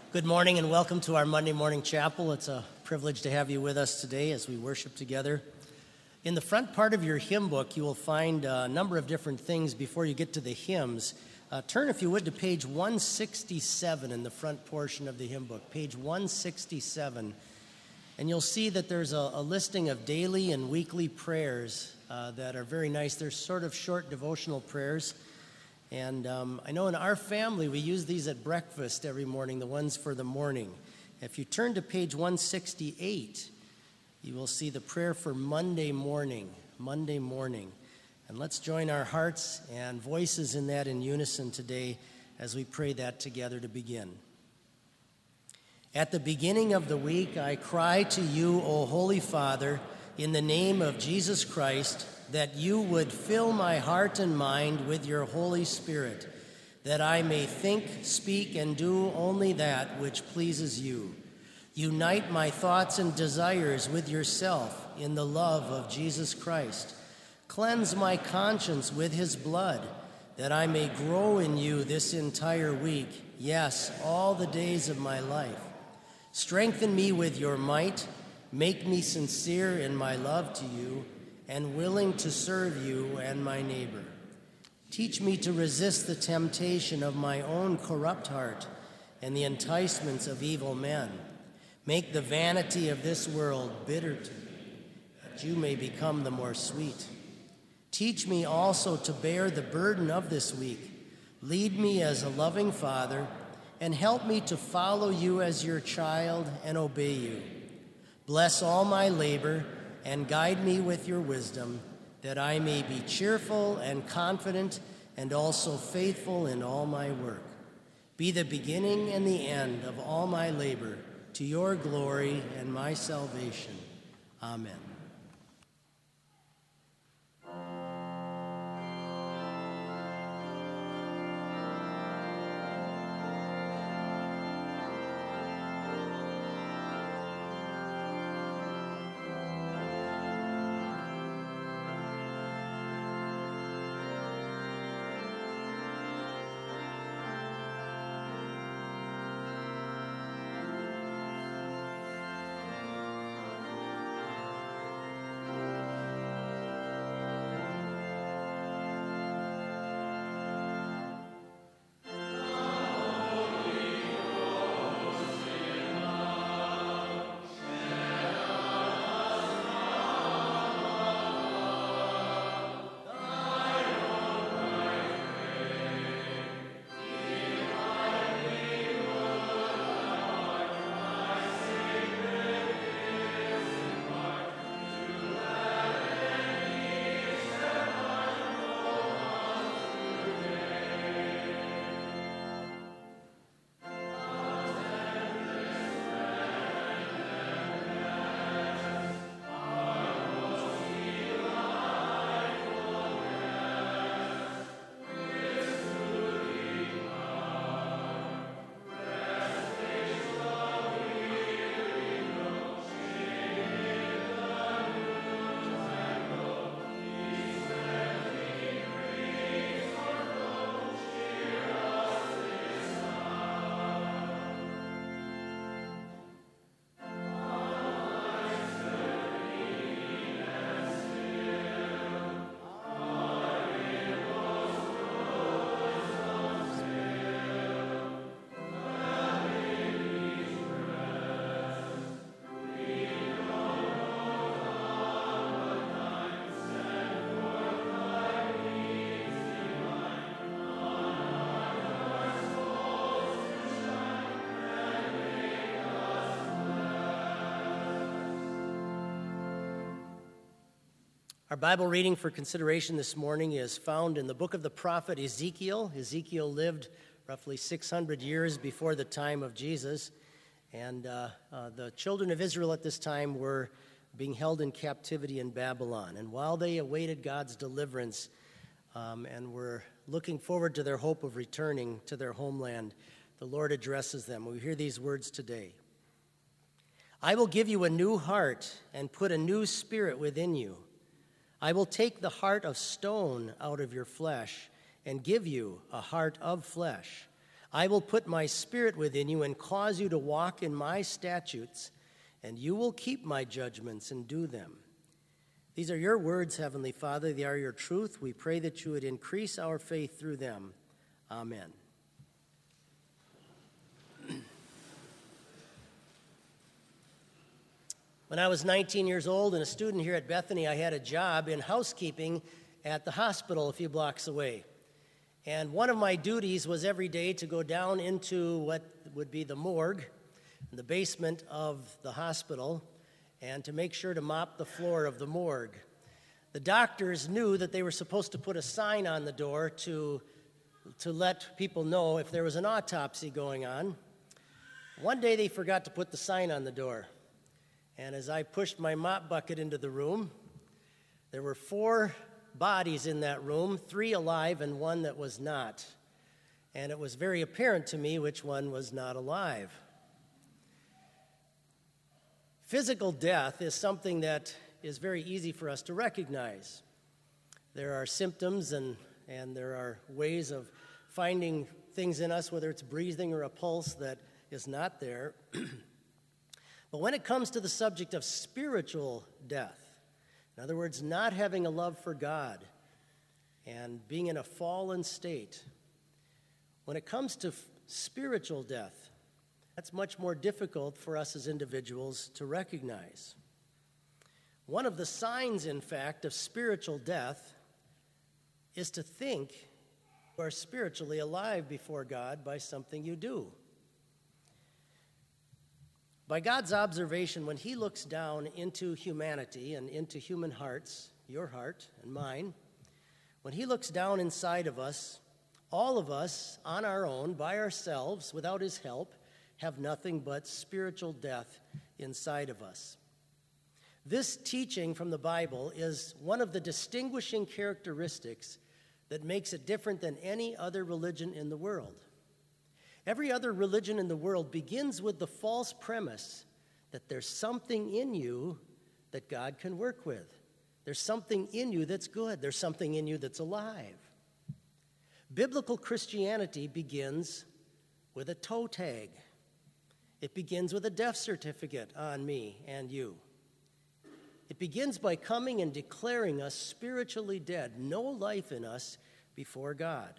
Good morning and welcome to our Monday morning chapel. It's a privilege to have you with us today as we worship together. In the front part of your hymn book, you will find a number of different things before you get to the hymns. Turn, if you would, to page 167 in the front portion of the hymn book, page 167. And you'll see that there's a listing of daily and weekly prayers that are very nice. They're sort of short devotional prayers. And I know in our family we use these at breakfast every morning, the ones for the morning. If you turn to page 168, you will see the prayer for Monday morning. And let's join our hearts and voices in that in unison today as we pray that together to begin. At the beginning of the week, I cry to you, O Holy Father, in the name of Jesus Christ, that you would fill my heart and mind with your Holy Spirit, that I may think, speak, and do only that which pleases you. Unite my thoughts and desires with yourself in the love of Jesus Christ. Cleanse my conscience with his blood, that I may grow in you this entire week, yes, all the days of my life. Strengthen me with your might, make me sincere in my love to you, and willing to serve you and my neighbor. Teach me to resist the temptation of my own corrupt heart and the enticements of evil men. Make the vanity of this world bitter to me, that you may become the more sweet. Teach me also to bear the burden of this week. Lead me as a loving father, and help me to follow you as your child and obey you. Bless all my labor, and guide me with your wisdom, that I may be cheerful and confident and also faithful in all my work. Be the beginning and the end of all my labor, to your glory and my salvation. Amen. Our Bible reading for consideration this morning is found in the book of the prophet Ezekiel. Ezekiel lived roughly 600 years before the time of Jesus, and the children of Israel at this time were being held in captivity in Babylon. And while they awaited God's deliverance and were looking forward to their hope of returning to their homeland, the Lord addresses them. We hear these words today. I will give you a new heart and put a new spirit within you. I will take the heart of stone out of your flesh and give you a heart of flesh. I will put my spirit within you and cause you to walk in my statutes, and you will keep my judgments and do them. These are your words, Heavenly Father. They are your truth. We pray that you would increase our faith through them. Amen. When I was 19 years old and a student here at Bethany, I had a job in housekeeping at the hospital a few blocks away. And one of my duties was every day to go down into what would be the morgue, the basement of the hospital, and to make sure to mop the floor of the morgue. The doctors knew that they were supposed to put a sign on the door to let people know if there was an autopsy going on. One day they forgot to put the sign on the door. And as I pushed my mop bucket into the room, there were 4 bodies in that room, 3 alive and 1 that was not. And it was very apparent to me which one was not alive. Physical death is something that is very easy for us to recognize. There are symptoms and there are ways of finding things in us, whether it's breathing or a pulse that is not there. But when it comes to the subject of spiritual death, in other words, not having a love for God and being in a fallen state, when it comes to spiritual death, that's much more difficult for us as individuals to recognize. One of the signs, in fact, of spiritual death is to think you are spiritually alive before God by something you do. By God's observation, when he looks down into humanity and into human hearts, your heart and mine, when he looks down inside of us, all of us on our own, by ourselves, without his help, have nothing but spiritual death inside of us. This teaching from the Bible is one of the distinguishing characteristics that makes it different than any other religion in the world. Every other religion in the world begins with the false premise that there's something in you that God can work with. There's something in you that's good. There's something in you that's alive. Biblical Christianity begins with a toe tag. It begins with a death certificate on me and you. It begins by coming and declaring us spiritually dead, no life in us before God.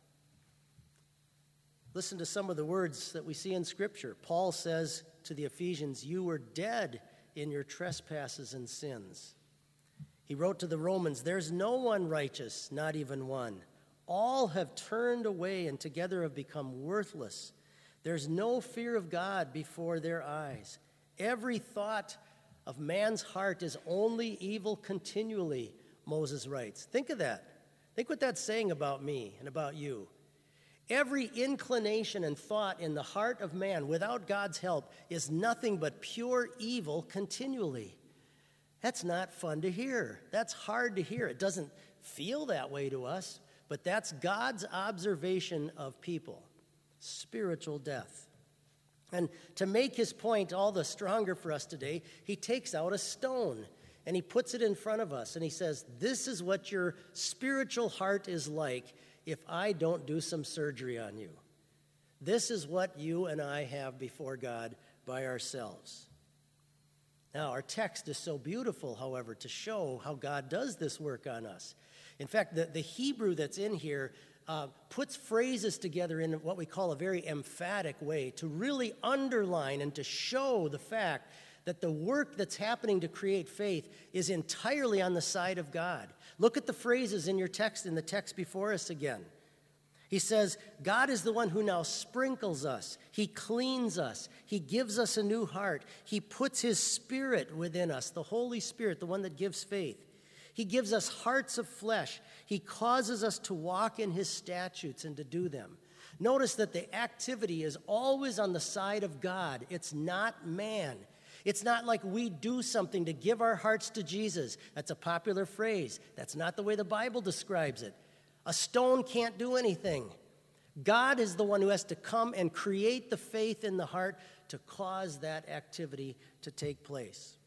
Listen to some of the words that we see in Scripture. Paul says to the Ephesians, "You were dead in your trespasses and sins." He wrote to the Romans, "There's no one righteous, not even one. All have turned away and together have become worthless. There's no fear of God before their eyes. Every thought of man's heart is only evil continually," Moses writes. Think of that. Think what that's saying about me and about you. Every inclination and thought in the heart of man without God's help is nothing but pure evil continually. That's not fun to hear. That's hard to hear. It doesn't feel that way to us, but that's God's observation of people. Spiritual death. And to make his point all the stronger for us today, he takes out a stone and he puts it in front of us and he says, "This is what your spiritual heart is like if I don't do some surgery on you. This is what you and I have before God by ourselves." Now, our text is so beautiful, however, to show how God does this work on us. In fact, the Hebrew that's in here puts phrases together in what we call a very emphatic way to really underline and to show the fact that the work that's happening to create faith is entirely on the side of God. Look at the phrases in your text, in the text before us again. He says, God is the one who now sprinkles us. He cleans us. He gives us a new heart. He puts his Spirit within us, the Holy Spirit, the one that gives faith. He gives us hearts of flesh. He causes us to walk in his statutes and to do them. Notice that the activity is always on the side of God. It's not man. It's not like we do something to give our hearts to Jesus. That's a popular phrase. That's not the way the Bible describes it. A stone can't do anything. God is the one who has to come and create the faith in the heart to cause that activity to take place.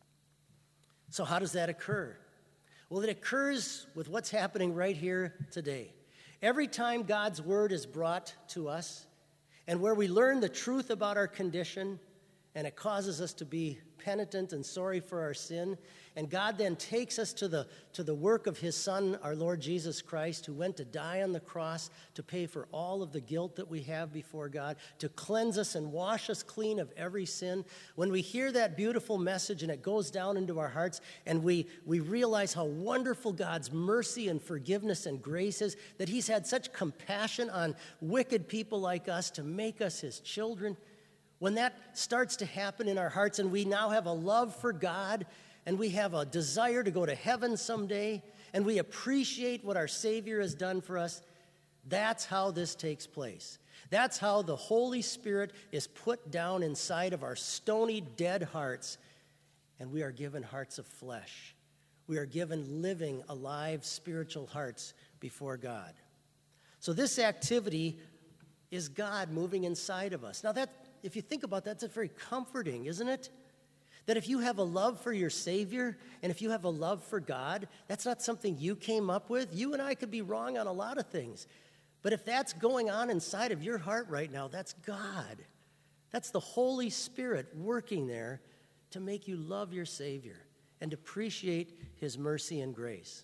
So how does that occur? Well, it occurs with what's happening right here today. Every time God's word is brought to us, and where we learn the truth about our condition, and it causes us to be penitent and sorry for our sin. And God then takes us to the work of his Son, our Lord Jesus Christ, who went to die on the cross to pay for all of the guilt that we have before God, to cleanse us and wash us clean of every sin. When we hear that beautiful message and it goes down into our hearts, and we realize how wonderful God's mercy and forgiveness and grace is, that he's had such compassion on wicked people like us to make us his children. When that starts to happen in our hearts and we now have a love for God and we have a desire to go to heaven someday and we appreciate what our Savior has done for us, that's how this takes place. That's how the Holy Spirit is put down inside of our stony, dead hearts, and we are given hearts of flesh. We are given living, alive, spiritual hearts before God. So this activity is God moving inside of us. Now that, if you think about that, that's very comforting, isn't it? That if you have a love for your Savior and if you have a love for God, that's not something you came up with. You and I could be wrong on a lot of things. But if that's going on inside of your heart right now, that's God. That's the Holy Spirit working there to make you love your Savior and appreciate his mercy and grace.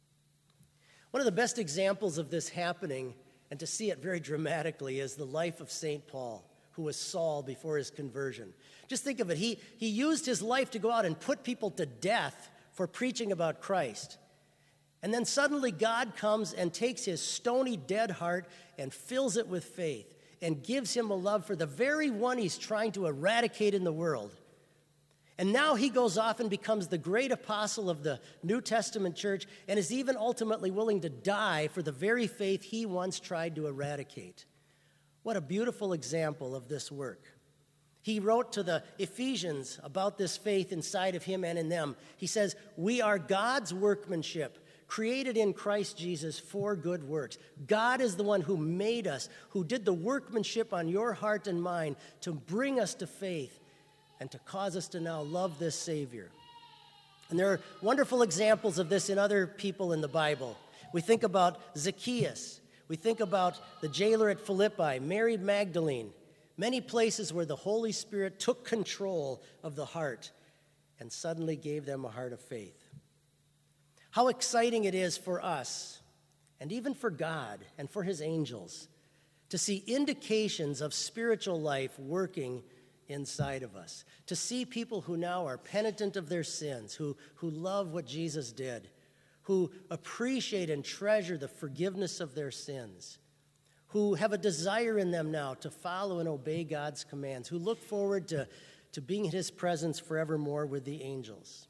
One of the best examples of this happening, and to see it very dramatically, is the life of St. Paul, who was Saul before his conversion. Just think of it. He used his life to go out and put people to death for preaching about Christ. And then suddenly God comes and takes his stony, dead heart and fills it with faith and gives him a love for the very one he's trying to eradicate in the world. And now he goes off and becomes the great apostle of the New Testament church and is even ultimately willing to die for the very faith he once tried to eradicate. What a beautiful example of this work. He wrote to the Ephesians about this faith inside of him and in them. He says, "We are God's workmanship, created in Christ Jesus for good works." God is the one who made us, who did the workmanship on your heart and mind to bring us to faith and to cause us to now love this Savior. And there are wonderful examples of this in other people in the Bible. We think about Zacchaeus. We think about the jailer at Philippi, Mary Magdalene, many places where the Holy Spirit took control of the heart and suddenly gave them a heart of faith. How exciting it is for us, and even for God and for his angels, to see indications of spiritual life working inside of us, to see people who now are penitent of their sins, who love what Jesus did, who appreciate and treasure the forgiveness of their sins, who have a desire in them now to follow and obey God's commands, who look forward to being in his presence forevermore with the angels.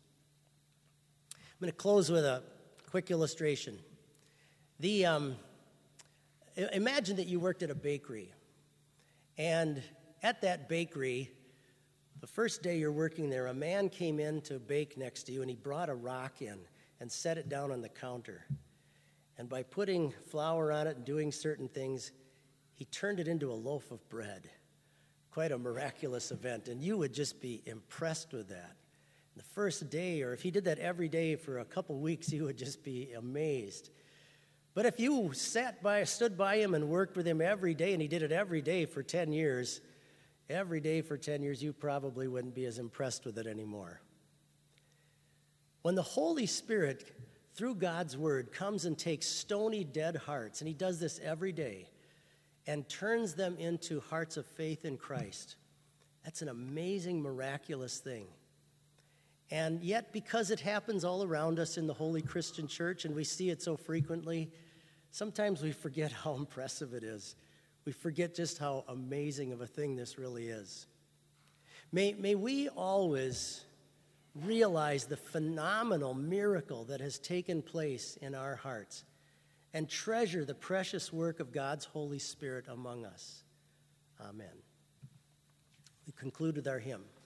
I'm going to close with a quick illustration. Imagine that you worked at a bakery, and at that bakery, the first day you're working there, a man came in to bake next to you, and he brought a rock in and set it down on the counter. And by putting flour on it and doing certain things, he turned it into a loaf of bread. Quite a miraculous event, and you would just be impressed with that. The first day, or if he did that every day for a couple weeks, you would just be amazed. But if you stood by him and worked with him every day, and he did it every day for 10 years, you probably wouldn't be as impressed with it anymore. When the Holy Spirit, through God's word, comes and takes stony, dead hearts, and he does this every day, and turns them into hearts of faith in Christ, that's an amazing, miraculous thing. And yet, because it happens all around us in the Holy Christian Church, and we see it so frequently, sometimes we forget how impressive it is. We forget just how amazing of a thing this really is. May we always realize the phenomenal miracle that has taken place in our hearts and treasure the precious work of God's Holy Spirit among us. Amen. We conclude with our hymn.